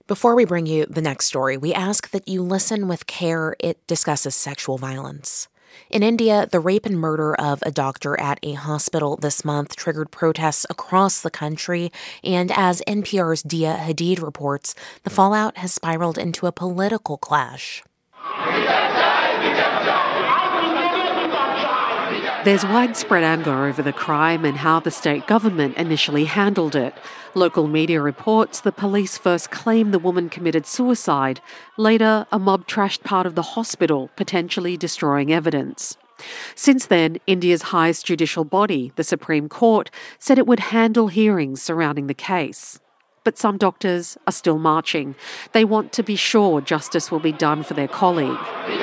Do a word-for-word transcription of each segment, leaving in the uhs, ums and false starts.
Before we bring you the next story, we ask that you listen with care. It discusses sexual violence. In India, the rape and murder of a doctor at a hospital this month triggered protests across the country, and as N P R's Dia Hadid reports, the fallout has spiraled into a political clash. There's widespread anger over the crime and how the state government initially handled it. Local media reports the police first claimed the woman committed suicide. Later, a mob trashed part of the hospital, potentially destroying evidence. Since then, India's highest judicial body, the Supreme Court, said it would handle hearings surrounding the case. But some doctors are still marching. They want to be sure justice will be done for their colleague.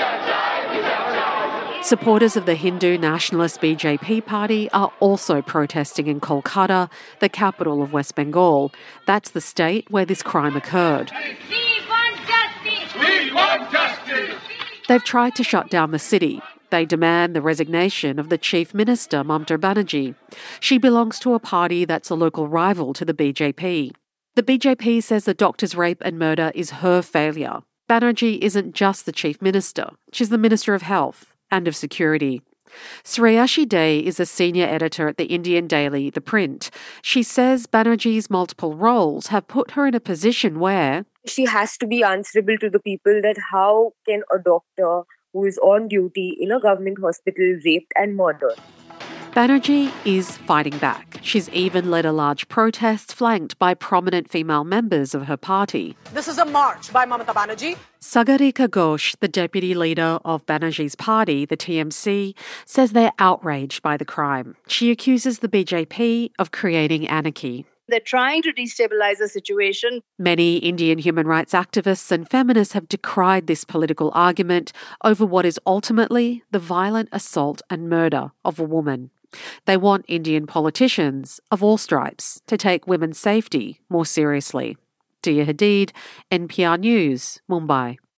Supporters of the Hindu nationalist B J P party are also protesting in Kolkata, the capital of West Bengal. That's the state where this crime occurred. We want justice! We want justice! They've tried to shut down the city. They demand the resignation of the Chief Minister, Mamata Banerjee. She belongs to a party that's a local rival to the B J P. The B J P says the doctor's rape and murder is her failure. Banerjee isn't just the Chief Minister. She's the Minister of Health and of Security. Sreyashi Day is a senior editor at the Indian daily The Print. She says Banerjee's multiple roles have put her in a position where she has to be answerable to the people that how can a doctor who is on duty in a government hospital raped and murdered. Banerjee is fighting back. She's even led a large protest flanked by prominent female members of her party. This is a march by Mamata Banerjee. Sagarika Ghosh, the deputy leader of Banerjee's party, the T M C, says they're outraged by the crime. She accuses the B J P of creating anarchy. They're trying to destabilize the situation. Many Indian human rights activists and feminists have decried this political argument over what is ultimately the violent assault and murder of a woman. They want Indian politicians of all stripes to take women's safety more seriously. Dia Hadid, N P R News, Mumbai.